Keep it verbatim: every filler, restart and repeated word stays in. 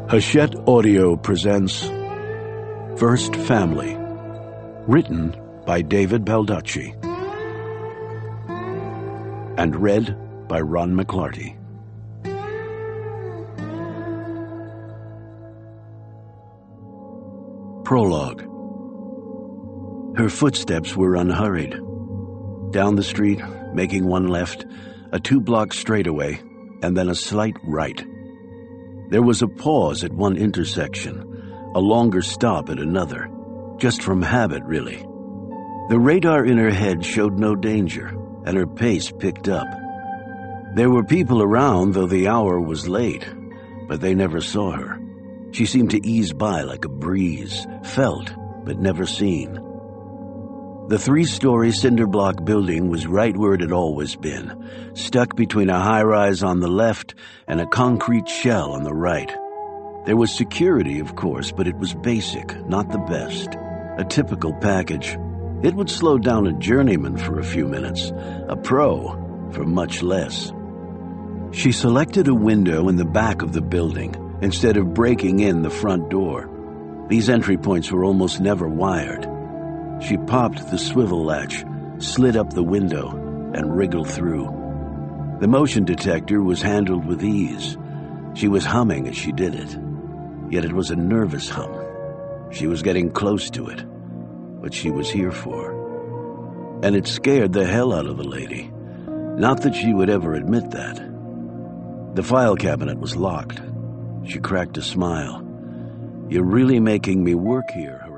Hachette Audio presents First Family, written by David Baldacci and read by Ron McClarty. Prologue. Her footsteps were unhurried. Down the street, making one left, a two-block straightaway, and then a slight right. There was a pause at one intersection, a longer stop at another, just from habit, really. The radar in her head showed no danger, and her pace picked up. There were people around, though the hour was late, but they never saw her. She seemed to ease by like a breeze, felt, but never seen. The three-story cinder-block building was right where it had always been, stuck between a high-rise on the left and a concrete shell on the right. There was security, of course, but it was basic, not the best. A typical package. It would slow down a journeyman for a few minutes, a pro for much less. She selected a window in the back of the building instead of breaking in the front door. These entry points were almost never wired. She popped the swivel latch, slid up the window, and wriggled through. The motion detector was handled with ease. She was humming as she did it. Yet it was a nervous hum. She was getting close to it, what she was here for. And it scared the hell out of the lady. Not that she would ever admit that. The file cabinet was locked. She cracked a smile. "You're really making me work here,"